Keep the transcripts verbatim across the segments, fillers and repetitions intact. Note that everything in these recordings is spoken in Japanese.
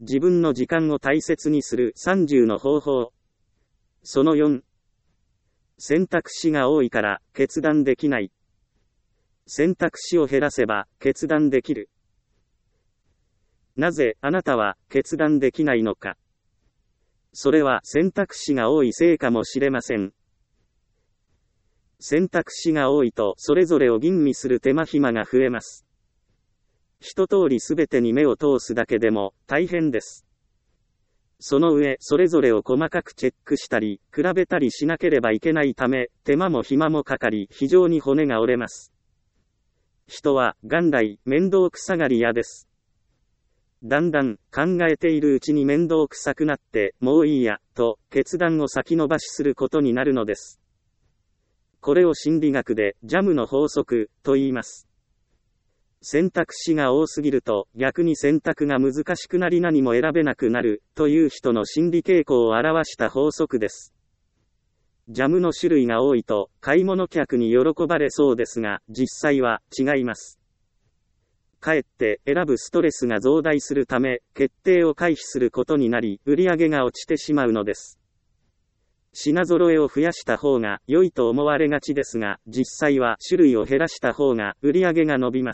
自分の時間を大切にするさんじゅうの方法。そのよん。選択肢が多いから決断できない。選択肢を減らせば決断できる。なぜあなたは決断できないのか。それは選択肢が多いせいかもしれません。選択肢が多いとそれぞれを吟味する手間暇が増えます。一通りすべてに目を通すだけでも大変です。その上、それぞれを細かくチェックしたり、比べたりしなければいけないため、手間も暇もかかり、非常に骨が折れます。人は、元来、面倒くさがり屋です。だんだん、考えているうちに面倒くさくなって、もういいや、と、決断を先延ばしすることになるのです。これを心理学で、ジャムの法則、と言います。選択肢が多すぎると、逆に選択が難しくなり何も選べなくなる、という人の心理傾向を表した法則です。ジャムの種類が多いと、買い物客に喜ばれそうですが、実際は違います。かえって選ぶストレスが増大するため、決定を回避することになり、売り上げが落ちてしまうのです。品揃えを増やした方が良いと思われがちですが、実際は種類を減らした方が売り上げが伸びます。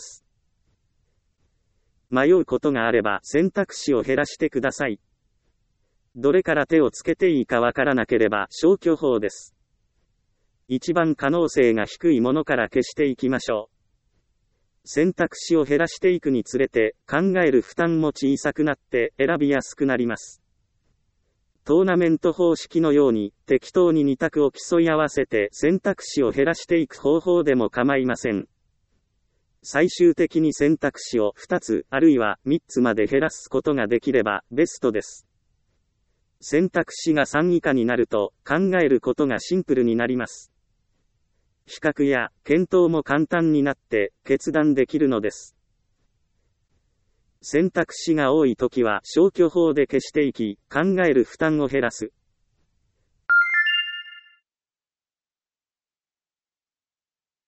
迷うことがあれば選択肢を減らしてください。どれから手をつけていいかわからなければ消去法です。一番可能性が低いものから消していきましょう。選択肢を減らしていくにつれて考える負担も小さくなって選びやすくなります。トーナメント方式のように適当にに択を競い合わせて選択肢を減らしていく方法でも構いません。最終的に選択肢をふたつあるいはみっつまで減らすことができればベストです。選択肢がさん以下になると考えることがシンプルになります。比較や検討も簡単になって決断できるのです。選択肢が多いときは消去法で消していき、考える負担を減らす。